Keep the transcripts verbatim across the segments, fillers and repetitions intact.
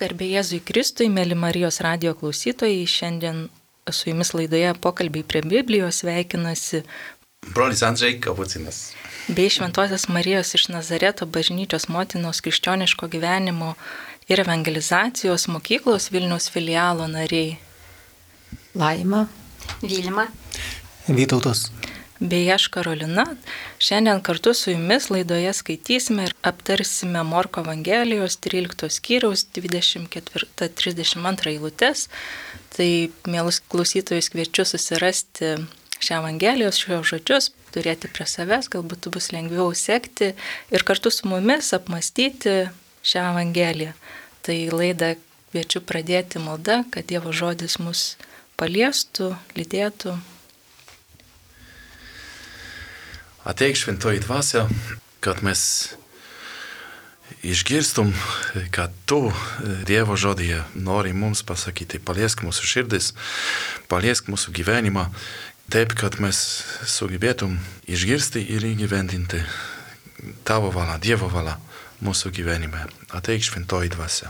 Garbė Jėzui Kristui, mėly Marijos radijo klausytojai, šiandien su jumis laidoje Pokalbiai prie Biblijos sveikinasi brolis Andžej Kapucinas bei Šventosios Marijos iš Nazareto bažnyčios motinos krikščioniško gyvenimo ir evangelizacijos mokyklos Vilniaus filialo nariai Laima, Vilma, Vytautas bei aš Karolina. Šiandien kartu su jumis laidoje skaitysime ir aptarsime Morko Evangelijos tryliktos skyriaus dvidešimt ketvirtą trisdešimt antrą eilutes. Tai, mielus klausytojus, kviečiu susirasti šią Evangelijos, šios žodžius, turėti prie savęs, galbūt bus lengviau sekti ir kartu su mumis apmastyti šią Evangeliją. Tai laidą kviečiu pradėti malda, kad Dievo žodis mus paliestų, lydėtų. Ateik šventoji dvasia, kad mes išgirstum, kad tu Dievo žodyje nori mums pasakyti. Paliesk mūsų širdis, paliesk mūsų gyvenimą, taip, kad mes sugebėtum išgirsti ir įgyvendinti tavo valą, Dievo valą mūsų gyvenime. Ateik šventoji dvasia.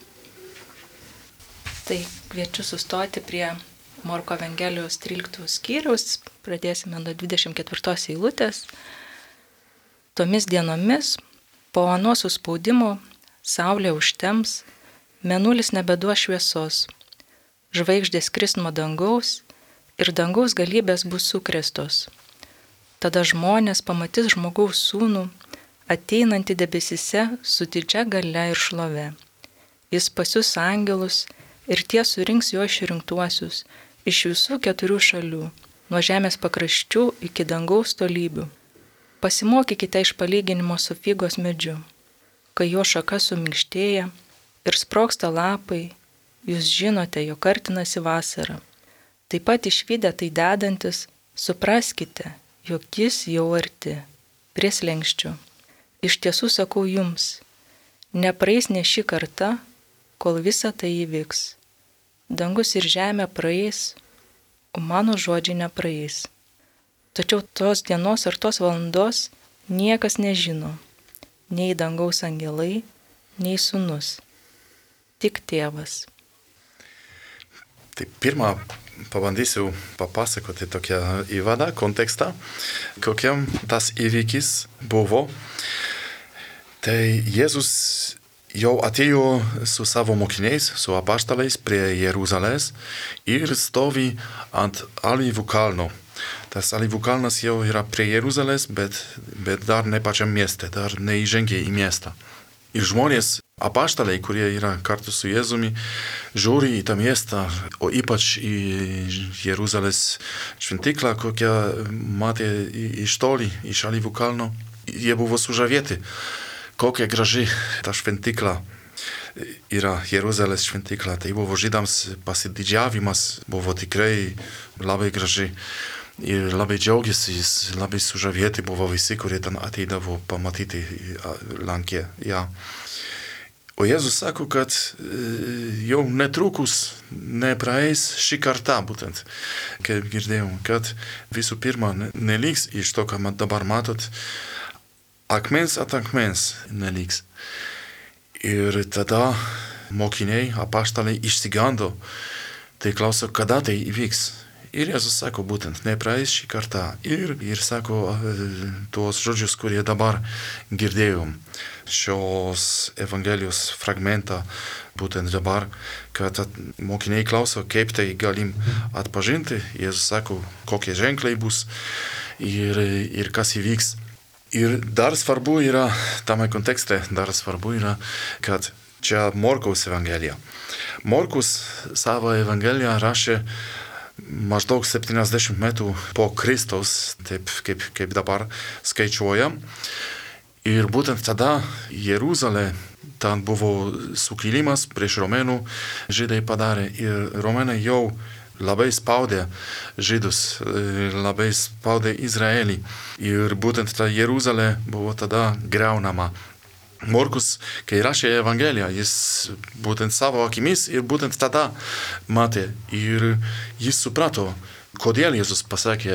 Tai kviečiu sustoti prie Morko Evangelijos tryliktos skyriaus, pradėsime nuo dvidešimt ketvirtos eilutės. Tomis dienomis, po ano suspaudimo, saulė užtems, mėnulis nebeduos šviesos, žvaigždės kris nuo dangaus ir dangaus galybės bus sukrėstos. Tada žmonės pamatys žmogaus sūnų, ateinantį debesyse su didžia galia ir šlove. Jis pasiųs angelus ir tie surinks jo išrinktuosius iš visų keturių šalių, nuo žemės pakraščių iki dangaus tolybių. Pasimokykite iš palyginimo su figos medžiu. Kai jo šaka suminkštėja ir sprogsta lapai, jūs žinote, jog artinasi vasara. Taip pat išvydę tai dedantis, supraskite, jog jis jau arti, prie slenksčių. Iš tiesų sakau jums, nepraeis ne ši karta, kol visa tai įvyks. Dangus ir žemė praeis, o mano žodžiai nepraeis. Tačiau tos dienos ar tos valandos niekas nežino, nei dangaus angelai, nei sūnus, tik tėvas. Tai pirmą pabandysiu papasakoti tokią įvadą, kontekstą, kokiam tas įvykis buvo. Tai Jėzus jau atėjo su savo mokiniais, su apaštalais prie Jeruzalės ir stovi ant Alyvų kalno. Tas Alyvų kalnas jau yra prie Jeruzalės, bet, bet dar ne pačiam mieste, dar neįžengė į miestą. Ir žmonės, apaštalai, kurie yra kartu su Jėzumi, žiūri į tą miestą, o ypač į Jeruzalės šventyklą, kokią matė iš toli, iš Alyvų kalno. Jie buvo sužavėti. Kokia graži ta šventykla yra Jeruzalės šventykla. Tai buvo žydams pasididžiavimas, buvo tikrai labai graži ir labai džiaugiasi, jis labai sužavėti buvo visi, kurie ten ateidavo pamatyti, lankė ją. O Jėzus sako, kad jau netrukus nepraeis šį kartą, būtent, kaip girdėjom, kad visų pirma neliks iš to, ką dabar matot, akmens ant akmens neliks. Ir tada mokiniai, apaštalai išsigando. Tai klauso, kada tai įvyks. Ir Jėzus sako, būtent, nepraeis šį kartą. Ir, ir sako tuos žodžius, kurie dabar girdėjom. Šios Evangelijos fragmentą, būtent dabar, kad mokiniai klauso, kaip tai galim atpažinti. Jėzus sako, kokie ženklai bus ir, ir kas įvyks. Ir dar svarbu yra, tame kontekste, dar svarbu yra, kad čia Morkaus Evangelija. Morkus savo Evangeliją rašė maždaug septyniasdešimt metų po Kristaus, taip kaip, kaip dabar skaičiuojam. Ir būtent tada Jeruzalė, ten buvo sukilimas prieš Romėnų, žydai padarė ir Romėnai jau labai spaudė žydus, labai spaudė Izraelį. Ir būtent ta Jeruzalė buvo tada griaunama. Morkus, kai rašė Evangeliją, jis būtent savo akimis ir būtent tada matė. Ir jis suprato, kodėl Jėzus pasakė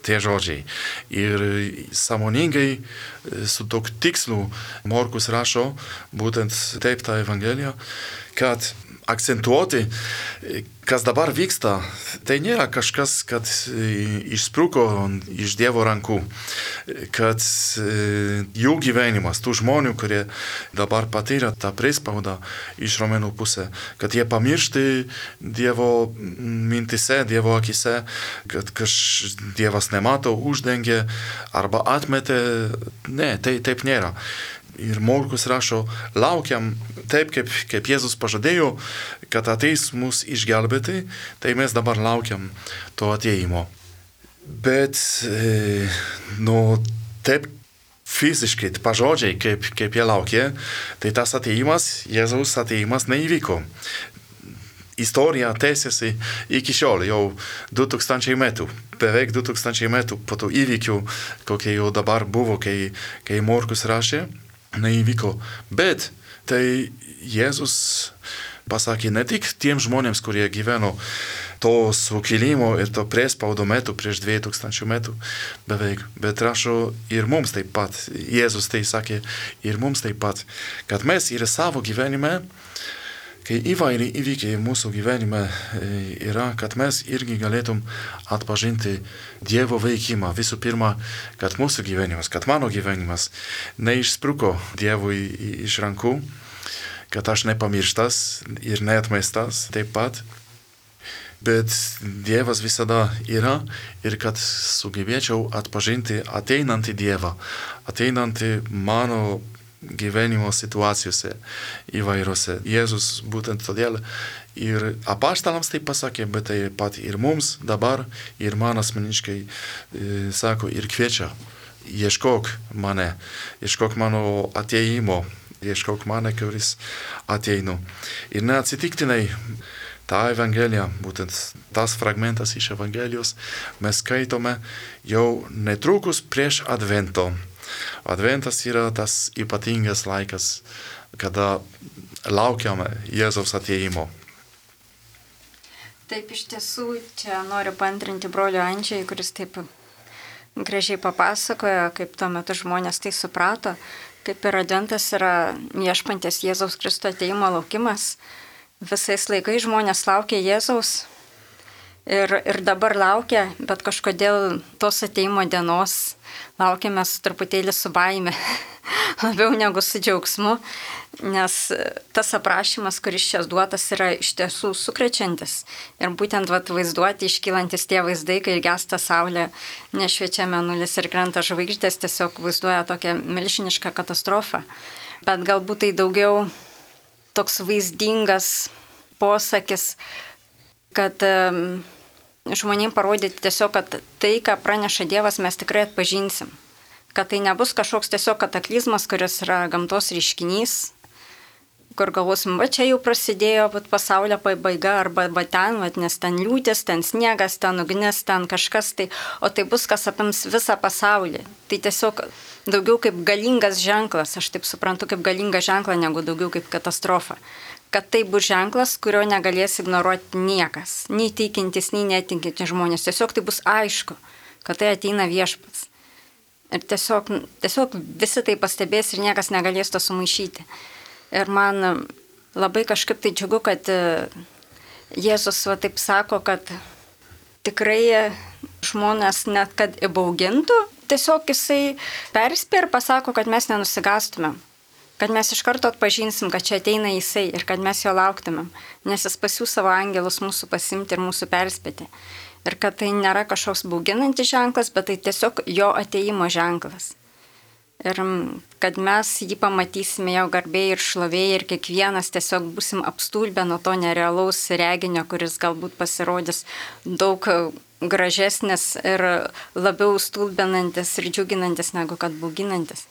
tie žodžiai. Ir sąmoningai su tokiu tikslu Morkus rašo būtent taip tą Evangeliją, kad akcentuoti, kas dabar vyksta, tai nėra kažkas, kad išspruko iš Dievo rankų, kad jų gyvenimas, tų žmonių, kurie dabar patyrė tą priespaudą iš Romėnų pusę, kad jie pamiršti Dievo mintise, Dievo akise, kad kaž Dievas nemato, uždengė arba atmetė. Ne, tai taip nėra. Ir Morkus rašo, laukiam taip, kaip, kaip Jėzus pažadėjo, kad ateis mus išgelbėti, tai mes dabar laukiam to ateimo. Bet, e, nu, taip fiziškai, pažodžiai, kaip, kaip jie laukė, tai tas ateimas, Jėzaus ateimas neįvyko. Istorija tęsiasi iki šiol, jau du tūkstančiai metų, beveik du tūkstančiai metų po tų įvykių, kokie jau dabar buvo, kai, kai Morkus rašė. Neįvyko. Bet tai Jėzus pasakė ne tik tiems žmonėms, kurie gyveno to sukilimo ir to priespaudo metu prieš dviejų tūkstančių metų beveik, bet rašo ir mums taip pat. Jėzus tai sakė ir mums taip pat, kad mes ir savo gyvenime, kai įvairiai įvykiai mūsų gyvenime yra, kad mes irgi galėtum atpažinti Dievo veikimą. Visų pirma, kad mūsų gyvenimas, kad mano gyvenimas neišspruko Dievui iš rankų, kad aš nepamirštas ir neatmestas taip pat, bet Dievas visada yra ir kad sugebėčiau atpažinti ateinantį Dievą, ateinantį mano gyvenimo situacijose įvairiose. Jėzus būtent todėl ir apaštalams tai pasakė, bet taip pat ir mums dabar, ir man asmeniškai e, sako ir kviečia, ieškok mane, ieškok mano ateimo, ieškok mane, kuris ateinu. Ir neatsitiktinai tą Evangeliją, būtent tas fragmentas iš Evangelijos, mes skaitome jau netrukus prieš Advento. Adventas yra tas ypatingas laikas, kada laukiame Jėzaus atėjimo. Taip, iš tiesų, čia noriu paantrinti brolio Andžiai, kuris taip gražiai papasakojo, kaip tuo metu žmonės tai suprato, kaip ir Adventas yra viešpaties Jėzaus Kristo atėjimo laukimas. Visais laikais žmonės laukia Jėzaus ir, ir dabar laukia, bet kažkodėl tos atėjimo dienos laukiame su truputėlį su baime, labiau negu su džiaugsmu, nes tas aprašymas, kuris čia duotas, yra iš tiesų sukrečiantis. Ir būtent vat, vaizduoti iškylantis tie vaizdai, kai gęsta saulė, nešviečia mėnulis ir krenta žvaigždės, tiesiog vaizduoja tokią milžinišką katastrofą. Bet galbūt tai daugiau toks vaizdingas posakis, kad um, žmonėm parodyti tiesiog, kad tai, ką praneša Dievas, mes tikrai atpažinsim. Kad tai nebus kažkoks tiesiog kataklizmas, kuris yra gamtos reiškinys, kur galvosim, va čia jau prasidėjo vat, pasaulio pabaiga, arba va ten, va, nes ten liūtis, ten sniegas, ten ugnis, ten kažkas, tai, o tai bus, kas apims visą pasaulį. Tai tiesiog daugiau kaip galingas ženklas, aš taip suprantu, kaip galingą ženklą, negu daugiau kaip katastrofa. Kad tai bus ženklas, kurio negalės ignoruoti niekas, nei tikintis, nei netikintis žmonės. Tiesiog tai bus aišku, kad tai ateina viešpats. Ir tiesiog, tiesiog visi tai pastebės ir niekas negalės to sumaišyti. Ir man labai kažkaip tai džiugu, kad Jėzus va taip sako, kad tikrai žmonės net kad įbaugintų, tiesiog jisai perspėja ir pasako, kad mes nenusigastumėm. Kad mes iš karto atpažinsim, kad čia ateina jisai ir kad mes jo lauktumėm, nes jis pasiūs savo angelus mūsų pasimti ir mūsų perspėti. Ir kad tai nėra kažkoks bauginantis ženklas, bet tai tiesiog jo ateimo ženklas. Ir kad mes jį pamatysime jau garbėje ir šlovėje ir kiekvienas tiesiog būsim apstulbę nuo to nerealaus reginio, kuris galbūt pasirodys daug gražesnis ir labiau stulbinantis ir džiuginantis negu kad bauginantis.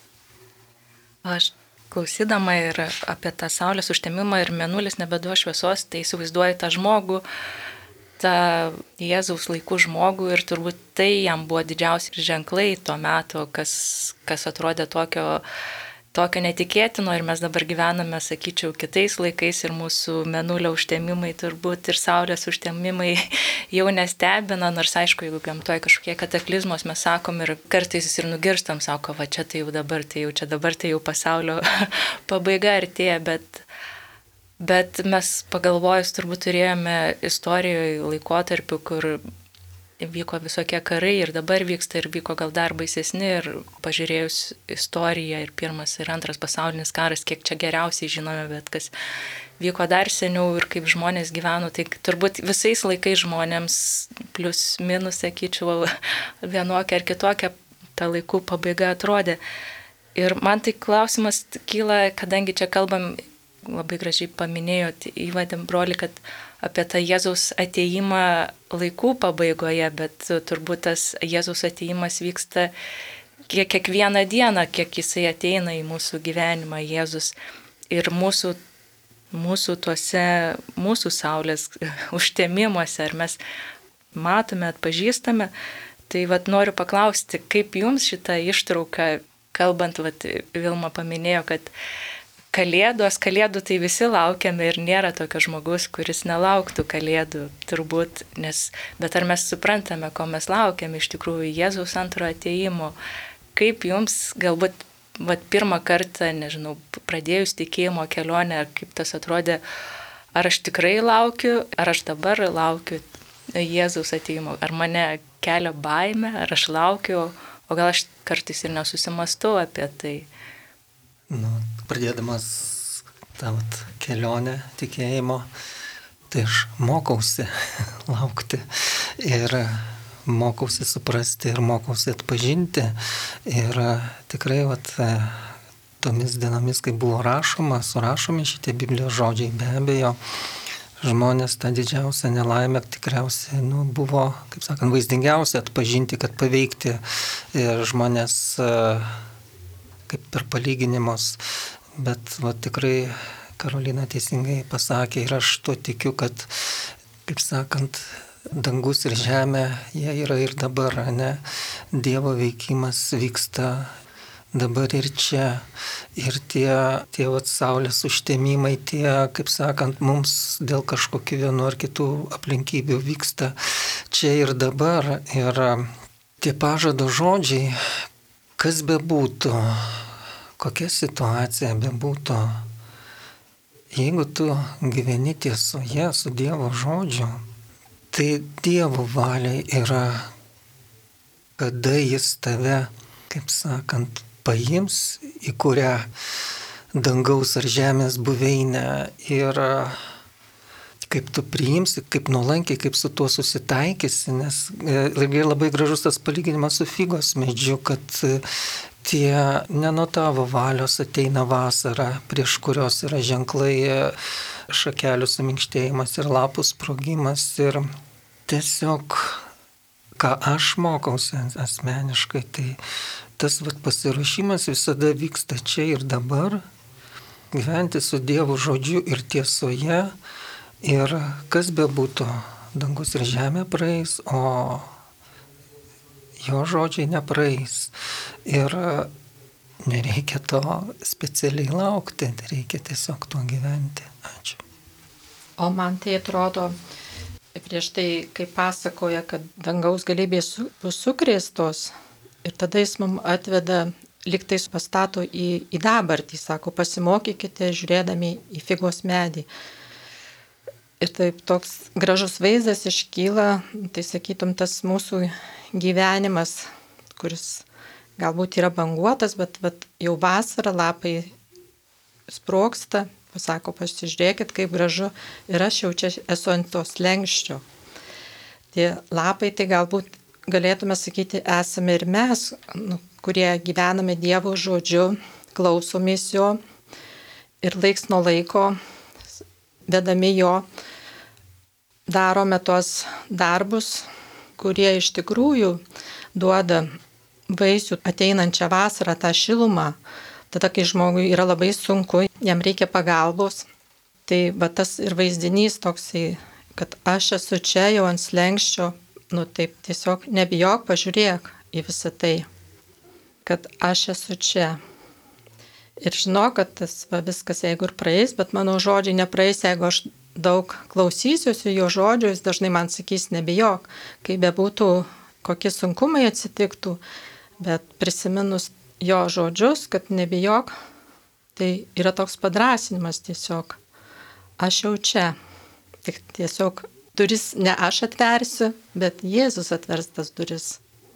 Aš klausydama ir apie tą saulės užtemimą ir mėnulis nebeduo šviesos, tai įsivaizduoju tą žmogų, tą Jėzaus laikų žmogų ir turbūt tai jam buvo didžiausi ženklai tuo metu, kas, kas atrodė tokio tokio netikėtino ir mes dabar gyvename, sakyčiau, kitais laikais ir mūsų mėnulio užtemimai turbūt ir saulės užtemimai jau nestebina, nors aišku, jeigu gamtoje kažkokie kataklizmos mes sakom ir kartais ir nugirstam, sako, va čia tai jau dabar, tai jau čia dabar, tai jau pasaulio pabaiga artėja, bet Bet mes pagalvojus turbūt turėjome istorijoje laikotarpių, kur vyko visokie karai ir dabar vyksta ir vyko gal dar baisesni ir pažiūrėjus istoriją ir pirmas ir antras pasaulinis karas, kiek čia geriausiai žinome, bet kas vyko dar seniau ir kaip žmonės gyveno, tai turbūt visais laikais žmonėms plus minus, sakyčiau, vienokia ar kitokia ta laikų pabaiga atrodė. Ir man tai klausimas kyla, kadangi čia kalbam, labai gražiai paminėjot įvadėm broli, kad apie tą Jėzaus ateimą laikų pabaigoje, bet turbūt tas Jėzaus ateimas vyksta kiek kiekvieną dieną, kiek jisai ateina į mūsų gyvenimą, Jėzus. Ir mūsų, mūsų tuose, mūsų saulės užtemimuose, ar mes matome, atpažįstame, tai vat noriu paklausti, kaip jums šitą ištrauką, kalbant, vat Vilma paminėjo, kad Kalėdos, kalėdų tai visi laukiame ir nėra tokio žmogus, kuris nelauktų kalėdų, turbūt, nes, bet ar mes suprantame, ko mes laukiame iš tikrųjų Jėzaus antro ateimo, kaip jums galbūt vat, pirmą kartą, nežinau, pradėjus tikėjimo kelionę, kaip tas atrodė, ar aš tikrai laukiu, ar aš dabar laukiu Jėzaus ateimo, ar mane kelia baimė, ar aš laukiu, o gal aš kartais ir nesusimastau apie tai. Nu, pradėdamas tą vat, kelionę tikėjimo, tai aš mokausi laukti ir mokausi suprasti ir mokausi atpažinti. Ir tikrai vat, tomis dienomis, kai buvo rašoma, surašomi šitie Biblijos žodžiai, be abejo, žmonės tą didžiausią nelaimę tikriausiai nu, buvo, kaip sakant, vaizdingiausia atpažinti, kad paveikti žmonės kaip per palyginimus, bet va, tikrai Karolina teisingai pasakė ir aš tuo tikiu, kad, kaip sakant, dangus ir žemė, jie yra ir dabar, ne? Dievo veikimas vyksta dabar ir čia. Ir tie, tie va, saulės užtemimai, tie, kaip sakant, mums dėl kažkokių vienu ar kitų aplinkybių vyksta čia ir dabar. Ir tie pažado žodžiai, kas bebūtų, kokia situacija bebūtų, jeigu tu gyveni tiesoje su Dievo žodžiu, tai Dievo valiai yra, kada jis tave, kaip sakant, paims į kurią dangaus ar žemės buveinę ir kaip tu priimsi, kaip nuolankiai, kaip su tuo susitaikysi, nes labai gražus tas palyginimas su figos medžiu, kad tie ne nuo tavo valios ateina vasara, prieš kurios yra ženklai šakelių suminkštėjimas ir lapų sprogimas. Ir tiesiog, ką aš mokausi asmeniškai, tai tas vat, pasiruošimas visada vyksta čia ir dabar, gyventi su Dievo žodžiu ir tiesoje. Ir kas bebūtų, dangus ir žemė praeis, o jo žodžiai nepraeis. Ir nereikia to specialiai laukti, reikia tiesiog tuo gyventi. Ačiū. O man tai atrodo, prieš tai, kai pasakoja, kad dangaus galybės bus sukrėstos, ir tada jis mums atveda, liktais pastato į, į dabartį, sako, pasimokykite žiūrėdami į figos medį. Ir taip toks gražus vaizdas iškyla, tai sakytum, tas mūsų gyvenimas, kuris galbūt yra banguotas, bet, bet jau vasarą lapai sprogsta, pasako, pasižiūrėkit, kaip gražu, ir aš jau čia esu ant tos lenkščio. Tie lapai, tai galbūt galėtume sakyti, esame ir mes, nu, kurie gyvename Dievo žodžiu, klausomės jo ir laiks nuo laiko, vedami jo, darome tuos darbus, kurie iš tikrųjų duoda vaisių ateinančią vasarą, tą šilumą. Tada, kai žmogui yra labai sunku, jam reikia pagalbos. Tai va tas ir vaizdinys toksai, kad aš esu čia jau ant slenkščio, nu taip tiesiog nebijok, pažiūrėk į visą tai, kad aš esu čia. Ir žinau, kad tas va, viskas jeigu ir praeis, bet mano žodžiai nepraeis, jeigu aš daug klausysiuosi jo žodžių, jis dažnai man sakys, nebijok, kai bebūtų, kokie sunkumai atsitiktų, bet prisiminus jo žodžius, kad nebijok, tai yra toks padrasinimas tiesiog. Aš jau čia. Tik tiesiog duris ne aš atversiu, bet Jėzus atvers tas duris.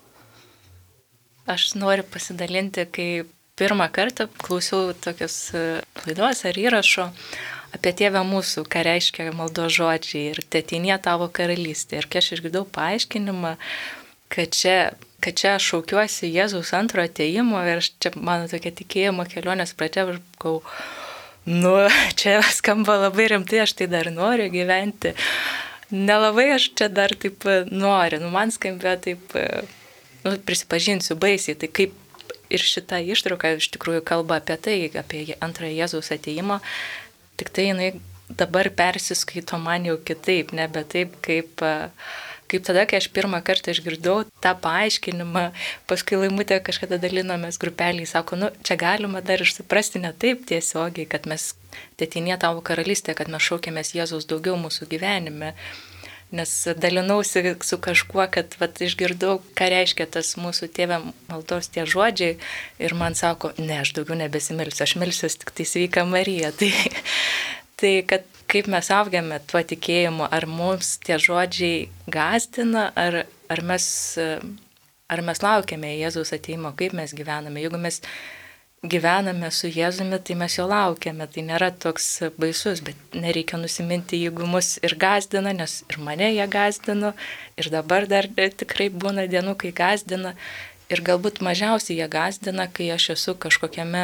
Aš noriu pasidalinti, kai pirmą kartą klausiau tokios laidos ar įrašo apie Tėvę mūsų, ką reiškia maldos žodžiai ir Tėtinė tavo karalystė. Ir kai aš išgirdau paaiškinimą, kad čia, kad čia aš šaukiuosi Jėzaus antro atėjimo ir čia mano tokia tikėjimo kelionės pradžia, aš gau, nu, čia skamba labai rimtai, aš tai dar noriu gyventi. Nelabai aš čia dar taip noriu, nu, man skambėjo taip, nu, prisipažinsiu baisiai, tai kaip ir šita ištrauka iš tikrųjų kalba apie tai, apie antrąją Jėzaus atėjimą, tik tai jinai dabar persiskaito man jau kitaip, nebe taip kaip, kaip tada, kai aš pirmą kartą išgirdau tą paaiškinimą, paskui Laimutė kažkada dalinomės grupelį, sako, nu, čia galima dar ir suprasti ne taip tiesiogiai, kad mes Tėtinė tavo karalystė, kad mes šaukėmės Jėzaus daugiau mūsų gyvenime. Nes dalinausi su kažkuo, kad vat, išgirdau, ką reiškia tas mūsų Tėve maldos tie žodžiai ir man sako, ne, aš daugiau nebesimilsiu, aš milsiuos tik tai sveika Marija. Tai, tai kad kaip mes augėme tuo tikėjimu, ar mums tie žodžiai gąsdina, ar, ar, mes, ar mes laukiame Jėzaus atėjimo, kaip mes gyvename. Jeigu mes gyvename su Jėzumi, tai mes jo laukiame, tai nėra toks baisus, bet nereikia nusiminti, jeigu mus ir gąsdina, nes ir mane jie gąsdino, ir dabar dar tikrai būna dienų, kai gąsdina, ir galbūt mažiausiai jie gąsdina, kai aš esu kažkokiame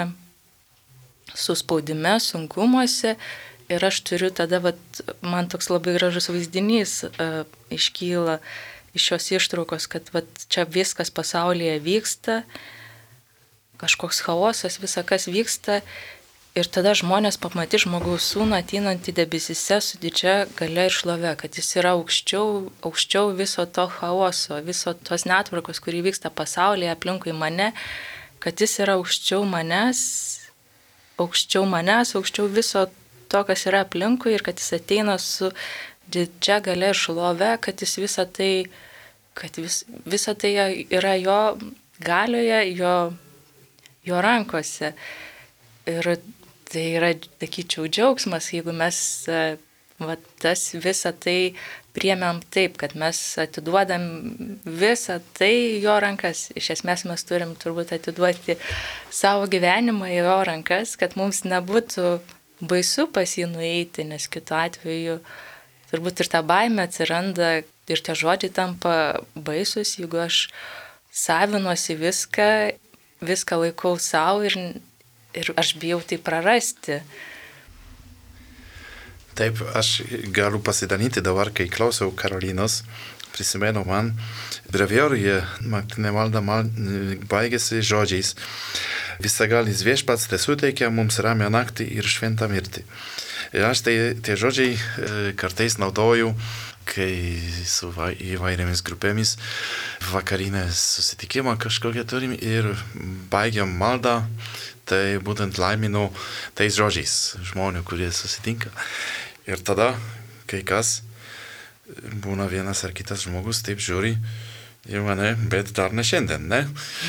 suspaudime, sunkumuose, ir aš turiu tada, vat, man toks labai gražus vaizdinys uh, iškyla iš šios ištraukos, kad vat, čia viskas pasaulyje vyksta, kažkoks chaosas, visa kas vyksta ir tada žmonės pamatys žmogaus sūnų ateinantį debesyse su didžia galia ir šlove, kad jis yra aukščiau, aukščiau viso to chaoso, viso tos netvarkos, kuri vyksta pasaulyje aplinkui mane, kad jis yra aukščiau manęs, aukščiau manęs, aukščiau viso to, kas yra aplinkui ir kad jis ateina su didžia galia ir šlove, kad jis visą tai, kad vis, visą tai yra jo galioje, jo jo rankose. Ir tai yra, sakyčiau, džiaugsmas, jeigu mes va, tas visą tai priėmėm taip, kad mes atiduodam visą tai jo rankas. Iš esmės mes turim turbūt atiduoti savo gyvenimą į jo rankas, kad mums nebūtų baisu pas jį nueiti, nes kitu atveju turbūt ir ta baimė atsiranda ir tie žodžiai tampa baisus, jeigu aš savinuosi viską, viską laikau savo ir, ir aš bijau tai prarasti. Taip, aš galiu pasidalinti dabar, kai klausiau Karolinos, prisimenu man, brevioriuje naktinė malda baigėsi žodžiais. Visagalis viešpats te suteikia mums ramią naktį ir šventą mirtį. Ir aš tai, tie žodžiai kartais naudoju, kai su įvairiomis grupėmis vakarinės susitikimą kažkokią turim ir baigiam maldą, tai būtent laiminu tais žodžiais žmonių, kurie susitinka. Ir tada, kai kas, būna vienas ar kitas žmogus, taip žiūri į mane, bet dar ne šiandien, ne?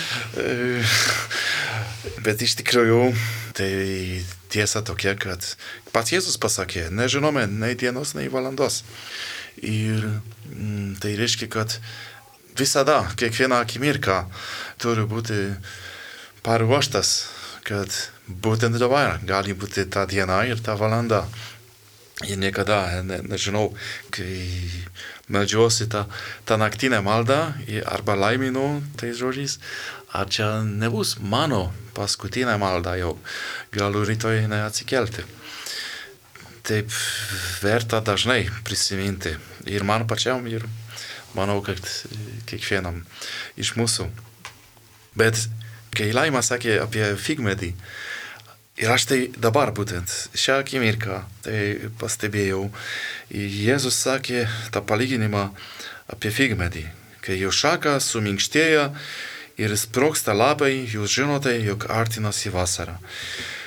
Bet iš tikrųjų, tai tiesa tokia, kad pats Jėzus pasakė, nežinome nei dienos, nei valandos. Ir mm, tai reiškia, kad visada, kiekviena akimirka turi būti paruoštas, kad būtent dabar gali būti ta diena ir ta valanda. Ir niekada, ne, nežinau, kai meldžiuosi tą, tą naktinę maldą arba laiminu tais žodžiais, ar čia nebus mano paskutinė malda jau, galiu rytoj neatsikelti. Taip verta dažnai prisiminti ir man pačiam, ir manau, kad kiekvienam iš mūsų. Bet kai Laima sakė apie figmedį, ir aš tai dabar būtent šią akimirką tai pastebėjau, Jėzus sakė tą palyginimą apie figmedį, kai jo šaka suminkštėja ir sprogsta lapai, jūs žinote, jog artinasi vasara.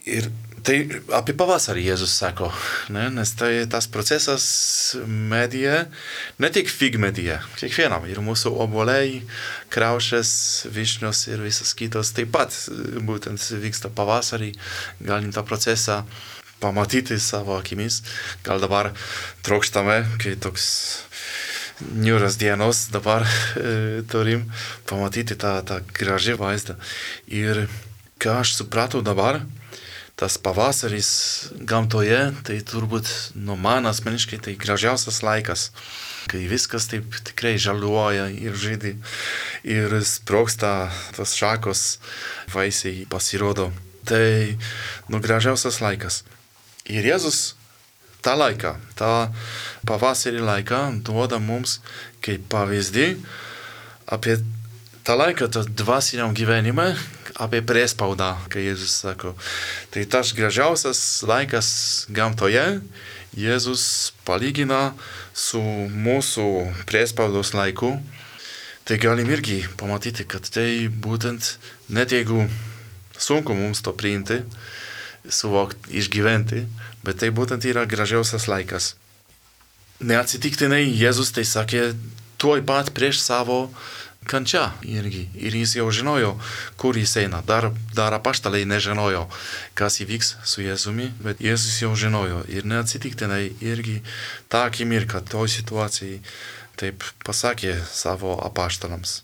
Ir tai apie pavasarį Jėzus sako, ne? Nes tai tas procesas medyje, ne tik figmedyje, kiekvienam, ir mūsų obuoliai, kriaušės, višnios ir visas kitos taip pat būtent vyksta pavasarį, galim tą procesą pamatyti savo akimis, gal dabar trokštame, kai toks niūras dienos dabar e, turim pamatyti tą, tą gražį vaizdą. Ir ką aš supratau dabar, tas pavasaris gamtoje, tai turbūt nu man asmeniškai tai gražiausias laikas, kai viskas taip tikrai žaliuoja ir žydi, ir sprogsta tas šakos, vaisiai pasirodo. Tai nu gražiausias laikas. Ir Jėzus tą laiką, tą pavasarį laiką duoda mums kaip pavyzdį apie tą laiką, tą dvasiniam gyvenimą, apie priespaudą, kai Jėzus sako. Tai tas gražiausias laikas gamtoje Jėzus palygina su mūsų priespaudos laiku. Tai galim irgi pamatyti, kad tai būtent, net jeigu sunku mums to priimti, suvokti, išgyventi, bet tai būtent yra gražiausias laikas. Neatsitiktinai Jėzus tai sakė tuoj pat prieš savo kančią irgi. Ir jis jau žinojo, kur jis eina. Dar, dar apaštalai nežinojo, kas įvyks su Jėzumi, bet Jėzus jau žinojo. Ir neatsitiktinai irgi tą akimirką, toj situacijai taip pasakė savo apaštalams.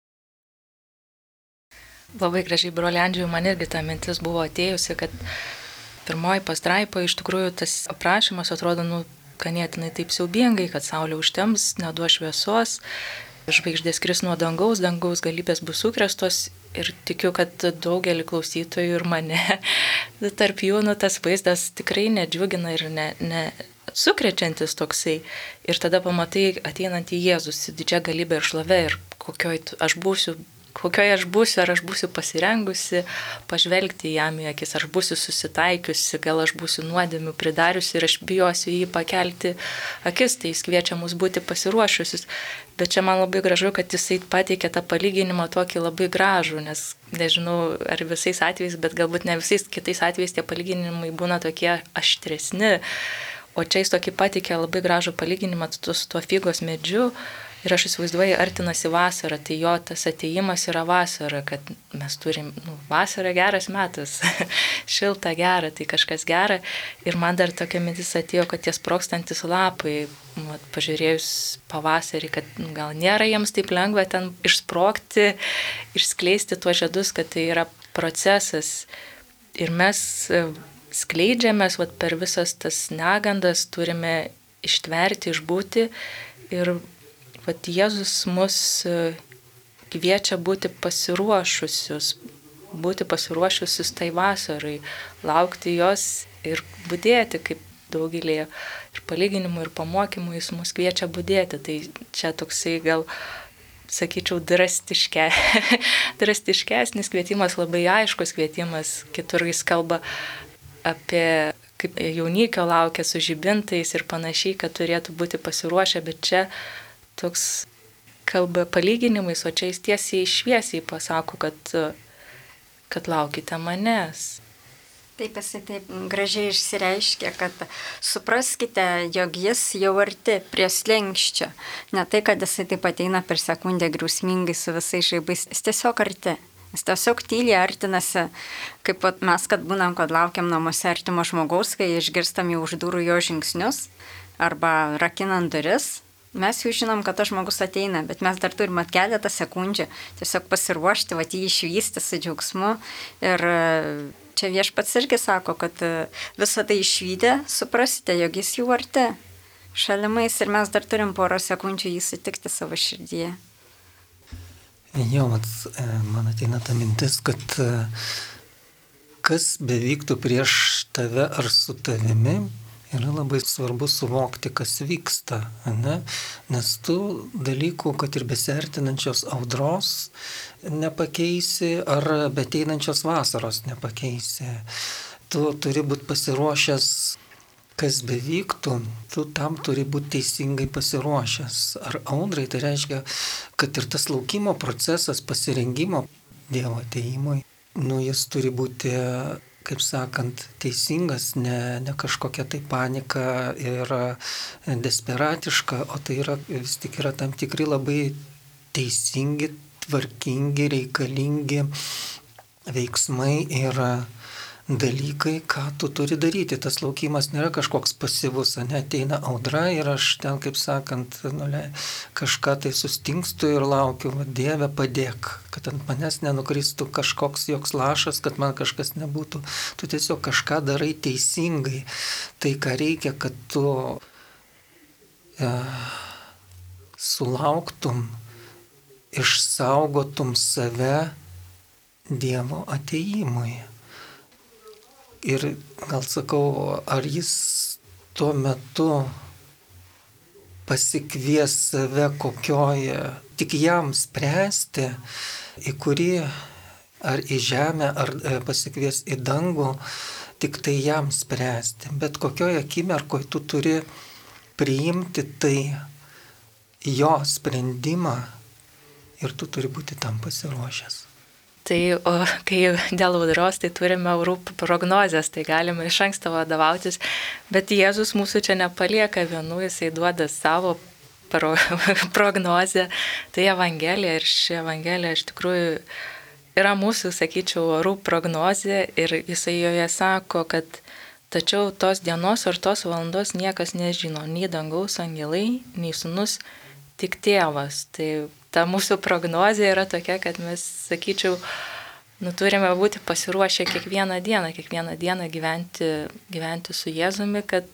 Labai gražiai, broli Andžejau, man irgi ta mintis buvo atėjusi, kad pirmoji pastraipa iš tikrųjų tas aprašymas atrodo nu, ganėtinai taip siaubingai, kad saulė užtems, neduos šviesos, žvaigždės kris nuo dangaus, dangaus galybės bus sukrestos ir tikiu, kad daugelį klausytojų ir mane tarp jų nu, tas vaizdas tikrai nedžiugina ir ne, ne sukrečiantis toksai. Ir tada pamatai ateinant į Jėzus, didžią galybę ir šlovę ir kokioj aš būsiu. Kokioje aš būsiu, ar aš būsiu pasirengusi pažvelgti jam į akis, ar aš būsiu susitaikiusi, gal aš būsiu nuodėmių pridariusi ir aš bijosiu jį pakelti akis, tai jis kviečia mus būti pasiruošusius. Bet čia man labai gražu, kad jisai pateikė tą palyginimą tokį labai gražų, nes nežinau ar visais atvejais, bet galbūt ne visais kitais atvejais tie palyginimai būna tokie aštresni. O čia jis tokį pateikė labai gražų palyginimą su tuo figos medžiu. Ir aš įsivaizduoju, artinasi vasara, tai jo tas atėjimas yra vasara, kad mes turim, nu, vasara geras metas, šilta gera, tai kažkas gera. Ir man dar tokia mintis atėjo, kad tie sprogstantis lapai, nu, pažiūrėjus pavasarį, kad nu, gal nėra jiems taip lengva ten išsprogti, išskleisti tuos žiedus, kad tai yra procesas. Ir mes skleidžiamės vat, per visas tas negandas, turime ištverti, išbūti ir vat Jėzus mus kviečia būti pasiruošusius, būti pasiruošusius tai vasarai, laukti jos ir budėti, kaip daugelį ir palyginimų, ir pamokymų jis mus kviečia budėti. Tai čia toksai gal, sakyčiau, drastiške, drastiškesnis kvietimas, labai aiškus kvietimas. Kitur jis kalba apie kaip jaunikio laukia su žibintais ir panašiai, kad turėtų būti pasiruošę, bet čia toks kalba palyginimais, o čia jis tiesiai šviesiai pasako, kad, kad laukite manęs. Taip, jisai taip gražiai išsireiškia, kad supraskite, jog jis jau arti prie slenkščio. Ne tai, kad jisai taip ateina per sekundę griausmingai su visais žaibais, jis tiesiog arti. Jis tiesiog tyliai artinasi, kaip mes, kad būnam, kad laukiam namuose artimo žmogaus, kai išgirstam jau už durų jo žingsnius arba rakinant duris. Mes jau žinom, kad tas žmogus ateina, bet mes dar turim keletą sekundžių tiesiog pasiruošti, va jį išvysti su džiaugsmu. Ir čia viešpats irgi sako, kad visą tai išvydę, suprasite, jog jis jau arti šalimais ir mes dar turim porą sekundžių jį sutikti savo širdyje. Jo, man ateina ta mintis, kad kas bevyktų prieš tave ar su tavimi, yra labai svarbu suvokti, kas vyksta, ne? Nes tų dalykų, kad ir besiartinančios audros nepakeisi ar beteinančios vasaros nepakeisi. Tu turi būti pasiruošęs, kas bevyktų, tu tam turi būti teisingai pasiruošęs. Ar audrai, tai reiškia, kad ir tas laukimo procesas, pasirengimo Dievo atėjimui, nu, jis turi būti kaip sakant, teisingas, ne, ne kažkokia tai panika ir desperatiška, o tai yra, vis tik yra tam tikri labai teisingi, tvarkingi, reikalingi veiksmai ir dalykai, ką tu turi daryti. Tas laukimas nėra kažkoks pasyvus, ne, ateina audra ir aš ten, kaip sakant, nule, kažką tai sustingstu ir laukiu, va, Dieve padėk, kad ant manęs nenukristų kažkoks joks lašas, kad man kažkas nebūtų. Tu tiesiog kažką darai teisingai. Tai, ką reikia, kad tu e, sulauktum, išsaugotum save Dievo atėjimui. Ir gal sakau, ar jis tuo metu pasikvies save kokioje, tik jam spręsti, į kurį, ar į žemę, ar pasikvies į dangų, tik tai jam spręsti. Bet kokioje akimirkoje tu turi priimti tai jo sprendimą ir tu turi būti tam pasiruošęs. Tai o kai dėl audros, tai turime orų prognozes, tai galime iš anksto vadovautis, bet Jėzus mūsų čia nepalieka vienų, jisai duoda savo pro, prognozę, tai Evangelija ir ši Evangelija iš tikrųjų yra mūsų, sakyčiau, orų prognozė ir jisai joje sako, kad tačiau tos dienos ar tos valandos niekas nežino, nei dangaus angelai, nei sūnus, tik tėvas. Tai ta mūsų prognozė yra tokia, kad mes, sakyčiau, nu, turime būti pasiruošę kiekvieną dieną, kiekvieną dieną gyventi, gyventi su Jėzumi, kad,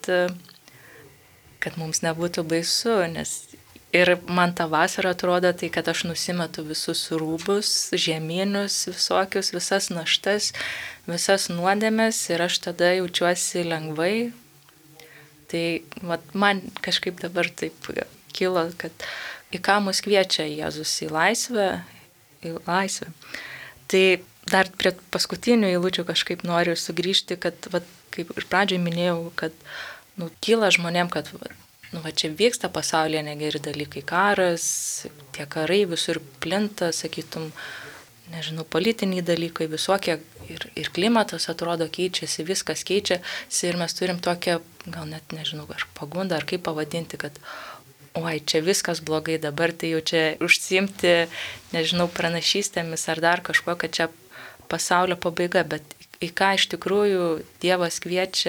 kad mums nebūtų baisu, nes ir man tą vasarą atrodo tai, kad aš nusimetu visus rūbus, žieminius, visokius, visas naštas, visas nuodėmes ir aš tada jaučiuosi lengvai. Tai vat, man kažkaip dabar taip kilo, kad į ką mus kviečia Jėzus, į laisvę, į laisvę. Tai dar prie paskutinių eilučių kažkaip noriu sugrįžti, kad, va, kaip iš pradžio minėjau, kad nu, kyla žmonėm, kad va, nu, va, čia vyksta pasaulyje negeri dalykai, karas, tie karai visur plinta, sakytum, nežinau, politiniai dalykai, visokie ir, ir klimatas atrodo keičiasi, viskas keičiasi ir mes turim tokią, gal net nežinau, ar pagundą, ar kaip pavadinti, kad oi, čia viskas blogai, dabar tai jau čia užsiimti, nežinau, pranašystėmis ar dar kažko, kad čia pasaulio pabaiga, bet į ką iš tikrųjų Dievas kviečia,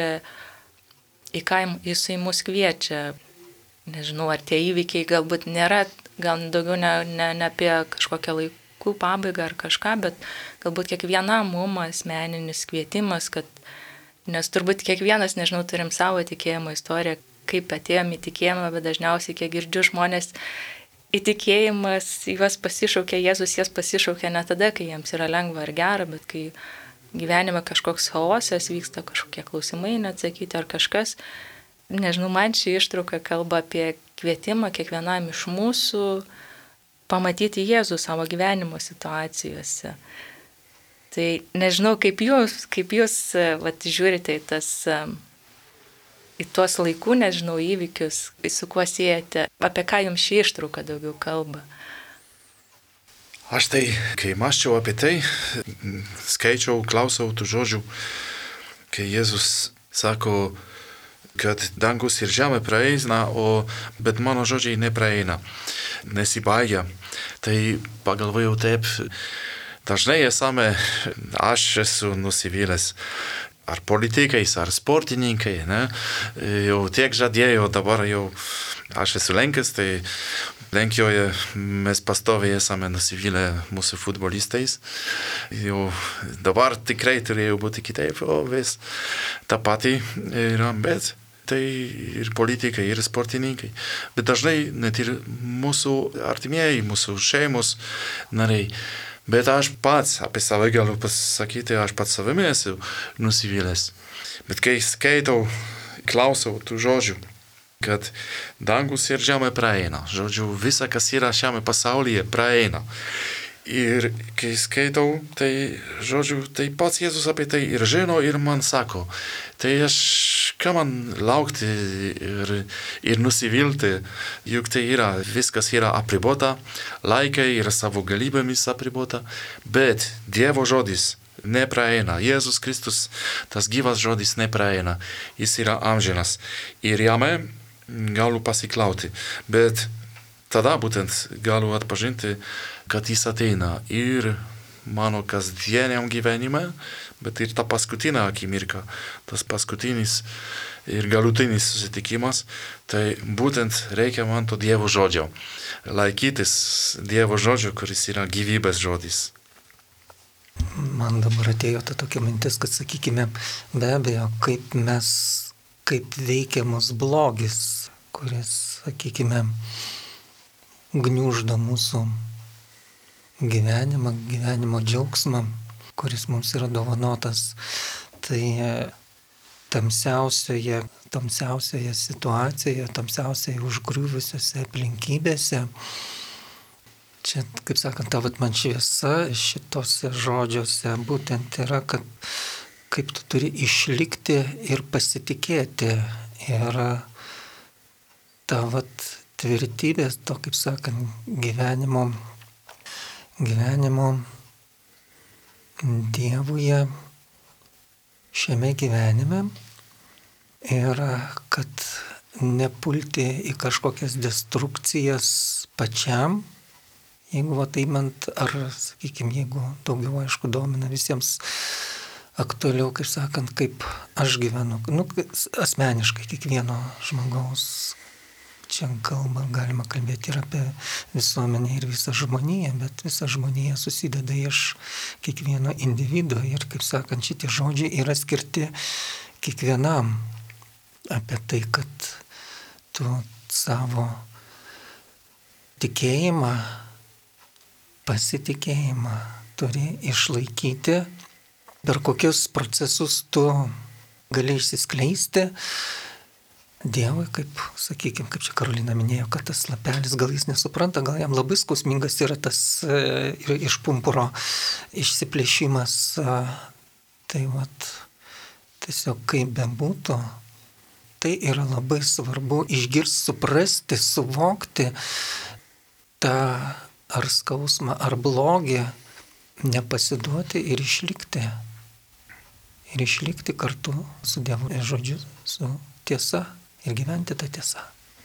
į ką Jisai mus kviečia, nežinau, ar tie įvykiai galbūt nėra, gal daugiau ne, ne, ne apie kažkokią laikų pabaigą ar kažką, bet galbūt kiekvienam mum asmeninis kvietimas, kad, nes turbūt kiekvienas, nežinau, turim savo tikėjimo istoriją, kaip atėjom į tikėjimą, bet dažniausiai, kiek girdžiu žmonės, įtikėjimas, juos pasišaukia, Jėzus jas pasišaukia ne tada, kai jiems yra lengva ar gera, bet kai gyvenime kažkoks chaosas vyksta, kažkokie klausimai neatsakyti ar kažkas. Nežinau, man ši ištrauka kalba apie kvietimą kiekvienam iš mūsų pamatyti Jėzų savo gyvenimo situacijose. Tai nežinau, kaip jūs, kaip jūs vat, žiūrite į tas... į tuos laikų, nežinau, įvykius, su kuo siejate, apie ką jums šį ištrauką daugiau kalba? Aš tai, kai mąsčiau apie tai, skaičiau, klausiau tų žodžių, kai Jėzus sako, kad dangus ir žemė praeina, o bet mano žodžiai nepraeina, nesibaigia. Tai pagalvojau taip, dažnai esame, aš esu nusivylęs. Ar politikais, ar sportininkai, ne? Jau tiek žadėjo, dabar jau aš esu Lenkis, tai Lenkijoje mes pastoviai esame nusivylę mūsų futbolistais. Jau dabar tikrai turėjo būti kitaip, o vis tą patį yra, bet tai ir politikai, ir sportininkai. Bet dažnai net ir mūsų artimieji, mūsų šeimos nariai. Bet aš pats apie save galiu pasakyti, aš pats savimi esu nusivylęs. Bet kai skaitau, klausau tų žodžių, kad dangus ir žemė praeina, žodžiu, visa, kas yra šiame pasaulyje, praeina. Ir kai skaitau, tai, žodžiu, tai pats Jėzus apie tai ir žino, ir man sako, tai aš, ką man laukti ir, ir nusivilti, juk tai yra, viskas yra apribota, laikai yra savo galybėmis apribota, bet Dievo žodis nepraeina. Jėzus Kristus, tas gyvas žodis nepraeina. Jis yra amžinas. Ir jame galiu pasiklauti. Bet tada būtent galiu atpažinti, kad jis ateina ir mano kasdieniam gyvenime, bet ir ta paskutinė akimirka, tas paskutinis ir galutinis susitikimas, tai būtent reikia man to Dievo žodžio. Laikytis Dievo žodžio, kuris yra gyvybės žodis. Man dabar atėjo ta tokia mintis, kad sakykime, be abejo, kaip mes, kaip veikia mus blogis, kuris, sakykime, gniuždo mūsų gyvenimą, gyvenimo džiaugsmą, kuris mums yra dovanotas. Tai tamsiausioje, tamsiausioje situacijoje, tamsiausioje užgriuvusiose aplinkybėse. Čia, kaip sakant, ta vat man šviesa šitose žodžiuose būtent yra, kad kaip tu turi išlikti ir pasitikėti. Ir ta vat tvirtybės, to, kaip sakant, gyvenimo, gyvenimo Dievuje šiame gyvenime ir kad nepulti į kažkokias destrukcijas pačiam, jeigu va taimant, ar, sakykime, jeigu daugiau aišku domina visiems aktualiau, kaip sakant, kaip aš gyvenu, nu, asmeniškai kiekvieno žmogaus. Čia kalba, galima kalbėti ir apie visuomenę ir visą žmoniją, bet visa žmonija susideda iš kiekvieno individo ir, kaip sakant, šitie žodžiai yra skirti kiekvienam apie tai, kad tu savo tikėjimą, pasitikėjimą turi išlaikyti, per kokius procesus tu gali išsiskleisti Dievui, kaip, sakykime, kaip čia Karolina minėjo, kad tas lapelis, gal jis nesupranta, gal jam labai skausmingas yra tas e, iš pumpuro išsiplėšimas. E, tai vat, tiesiog kaip bebūtų, tai yra labai svarbu išgirsti, suprasti, suvokti tą ar skausmą, ar blogį, nepasiduoti ir išlikti. Ir išlikti kartu su Dievo žodžiu, su tiesa. Ir gyventi tą tiesą.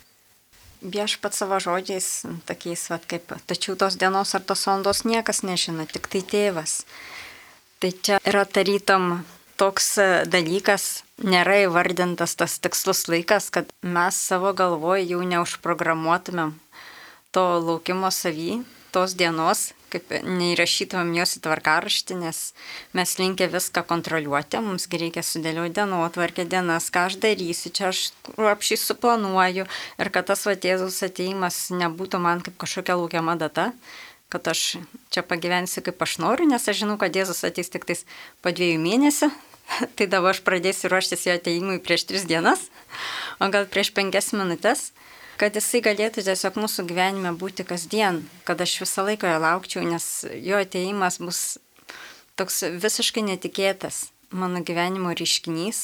Viešpats savo žodžiais, tokiais, vat, kaip, tačiau tos dienos ar tos valandos niekas nežino, tik tai tėvas. Tai čia yra tarytum toks dalykas, nėra įvardintas tas tikslus laikas, kad mes savo galvoje jau neužprogramuotumėm to laukimo savy, tos dienos, kaip neįrašytumėm jos į tvarkaraštį, nes mes linkę viską kontroliuoti, mums reikia sudėlioti dienotvarkę, dienas, ką aš darysiu, čia aš kruopščiai suplanuoju ir kad tas va Jėzaus ateimas nebūtų man kaip kažkokia laukiama data, kad aš čia pagyvensiu kaip aš noriu, nes aš žinau, kad Jėzus ateis tik tais po dviejų mėnesių, tai dabar aš pradėsiu ruoštis jo ateimui prieš tris dienas, o gal prieš penkias minutės. Kad jisai galėtų tiesiog mūsų gyvenime būti kasdien, kad aš visą laiką jo laukčiau, nes jo ateimas bus toks visiškai netikėtas mano gyvenimo reiškinys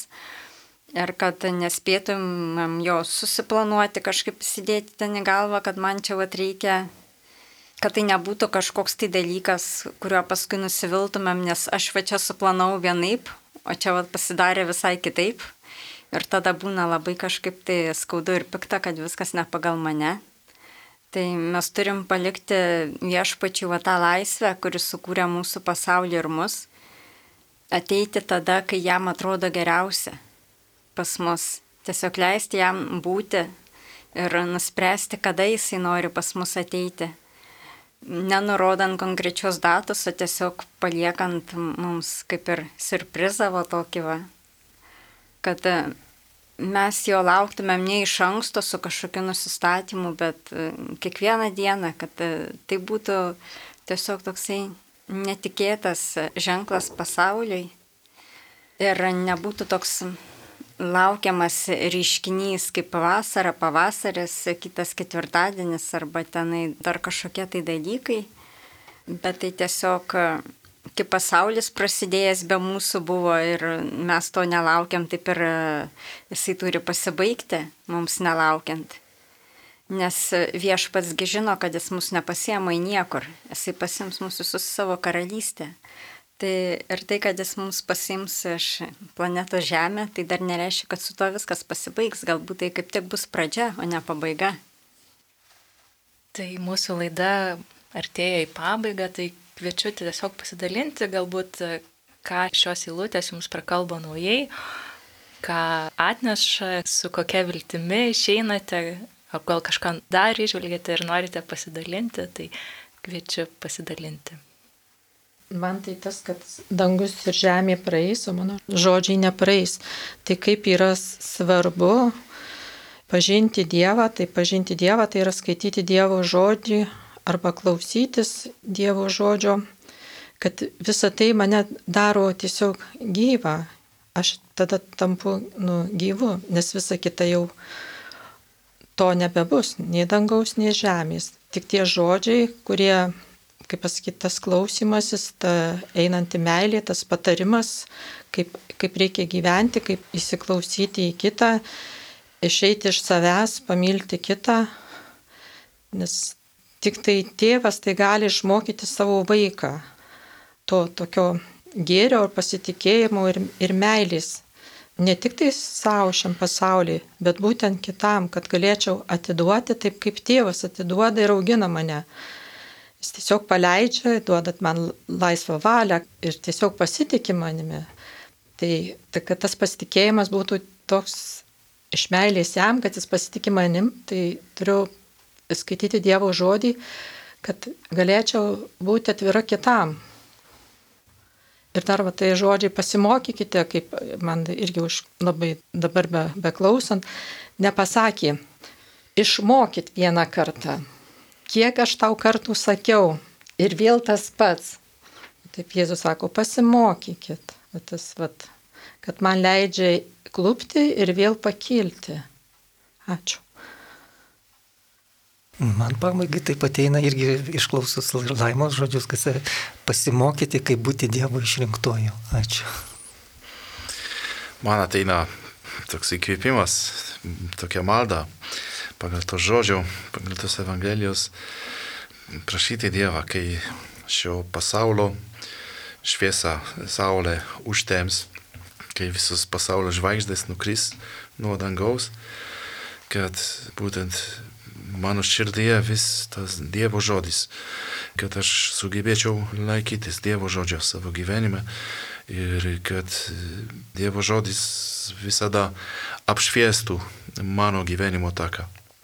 ir kad nespėtumėm jo susiplanuoti, kažkaip įsidėti ten į galvą, kad man čia vat reikia, kad tai nebūtų kažkoks tai dalykas, kurio paskui nusiviltumėm, nes aš va čia suplanau vienaip, o čia vat pasidarė visai kitaip. Ir tada būna labai kažkaip tai skaudu ir pikta, kad viskas ne pagal mane. Tai mes turim palikti viešpačiui tą laisvę, kuris sukūrė mūsų pasaulį ir mus. Ateiti tada, kai jam atrodo geriausia pas mus. Tiesiog leisti jam būti ir nuspręsti, kada jisai nori pas mus ateiti. Nenurodant konkrečios datos, o tiesiog paliekant mums kaip ir siurprizą va tokį va. Kad mes jo lauktumėm ne iš anksto su kažkokiu nusistatymu, bet kiekvieną dieną, kad tai būtų tiesiog toksai netikėtas ženklas pasauliui ir nebūtų toks laukiamas reiškinys kaip vasara, pavasaris, kitas ketvirtadienis arba tenai dar kažkokie tai dalykai, bet tai tiesiog kai pasaulis prasidėjęs be mūsų buvo ir mes to nelaukiam, taip ir jisai turi pasibaigti, mums nelaukiant. Nes viešpatsgi žino, kad jis mus nepasiema į niekur, jisai pasiims mūsų su savo karalystę. Tai ir tai, kad jis mums pasiims iš planetos Žemė, tai dar nereiškia, kad su to viskas pasibaigs. Galbūt tai kaip tik bus pradžia, o ne pabaiga. Tai mūsų laida artėja į pabaigą, tai kviečiu tiesiog pasidalinti, galbūt ką šios eilutės jums prakalbo naujai, ką atneša, su kokia viltimi išeinate, o gal kažką dar išvelgėte ir norite pasidalinti, tai kviečiu pasidalinti. Man tai tas, kad dangus ir žemė praeis, o mano žodžiai nepraeis. Tai kaip yra svarbu pažinti Dievą, tai pažinti Dievą tai yra skaityti Dievo žodį arba klausytis Dievo žodžio, kad visa tai mane daro tiesiog gyvą. Aš tada tampu nu, gyvu, nes visa kita jau to nebebus, nei dangaus, nei žemės. Tik tie žodžiai, kurie, kaip pasakyti, tas klausimasis, ta einanti meilė, tas patarimas, kaip, kaip reikia gyventi, kaip įsiklausyti į kitą, išeiti iš savęs, pamilti kitą, nes tik tai tėvas tai gali išmokyti savo vaiką to tokio gėrio ir pasitikėjimo ir, ir meilės. Ne tik tai savo šiam pasauliui, bet būtent kitam, kad galėčiau atiduoti taip, kaip tėvas atiduoda ir augina mane. Jis tiesiog paleidžia, duodat man laisvą valią ir tiesiog pasitikė manimi. Tai, tai kad tas pasitikėjimas būtų toks iš meilės jam, kad jis pasitikė manim, tai turiu skaityti Dievo žodį, kad galėčiau būti atvira kitam. Ir dar va tai žodžiai pasimokykite, kaip man irgi už labai dabar be, beklausant, nepasakė, išmokyt vieną kartą. Kiek aš tau kartų sakiau ir vėl tas pats. Taip Jėzus sako, pasimokykit, tas, vat, kad man leidžia klupti ir vėl pakilti. Ačiū. Man pabaigai taip ateina irgi išklausus Laimos žodžius, kas pasimokyti, kaip būti Dievo išrinktoju. Ačiū. Man ateina toks įkvėpimas, tokia malda. Pagal to žodžio, pagal tos Evangelijos, prašyti Dievą, kai šio pasaulio šviesa, saulė užtems, kai visos pasaulio žvaigždės nukris nuo dangaus, kad būtent mano širdyje vis tas Dievo žodis, kad aš sugebėčiau laikytis Dievo žodžio savo gyvenime ir kad Dievo žodis visada apšviestų mano gyvenimo taką.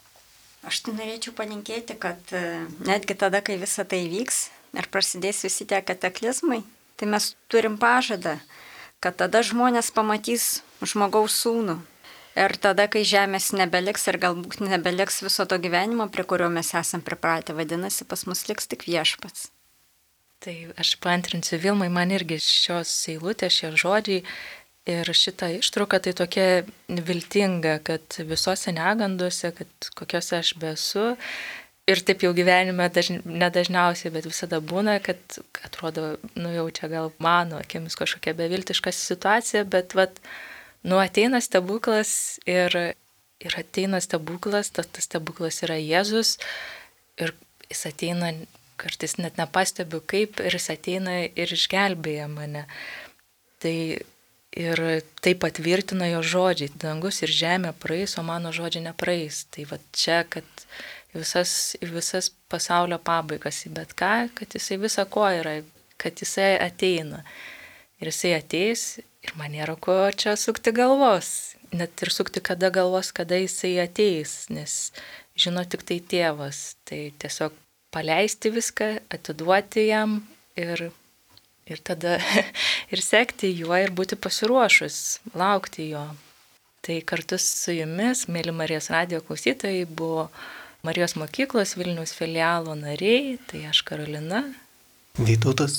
Aš tai norėčiau palinkėti, kad netgi tada, kai visa tai vyks ir prasidės visi tie kataklizmai, tai mes turim pažadą, kad tada žmonės pamatys žmogaus sūnų. Ir tada, kai žemės nebeliks ir galbūt nebeliks viso to gyvenimo, prie kurio mes esam pripratę, vadinasi, pas mus liks tik viešpats. Tai aš paantrinsiu Vilmai, man irgi šios eilutės, šie žodžiai ir šita ištrauka tai tokia viltinga, kad visose negandose, kad kokiose aš besu, ir taip jau gyvenime dažn, nedažniausiai, bet visada būna, kad atrodo, nu jau čia gal mano akimis kažkokia beviltiška situacija, bet vat, nu ateina stebuklas ir, ir ateina stebuklas, tas, tas stebuklas yra Jėzus ir jis ateina, kartais net nepastebiu kaip, ir jis ateina ir išgelbėja mane. Tai ir tai patvirtina jo žodžiai, dangus ir žemė praeis, o mano žodžiai nepraeis. Tai va čia, kad visas, visas pasaulio pabaigas, bet ką, kad jisai visa ko yra, kad jisai ateina. Ir jisai ateis ir man nėra ko čia sukti galvos. Net ir sukti kada galvos, kada jisai ateis, nes žino tik tai tėvas. Tai tiesiog paleisti viską, atiduoti jam ir... Ir tada ir sekti juo ir būti pasiruošus, laukti jo. Tai kartu su jumis, mėly Marijos radijo klausytojai, buvo Marijos mokyklos Vilniaus filialo nariai, tai aš Karolina. Vytautas.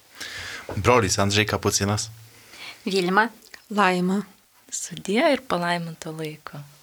Brolis Andžej Kapucinas. Vilma. Laima. Sudie ir palaiminto laiko.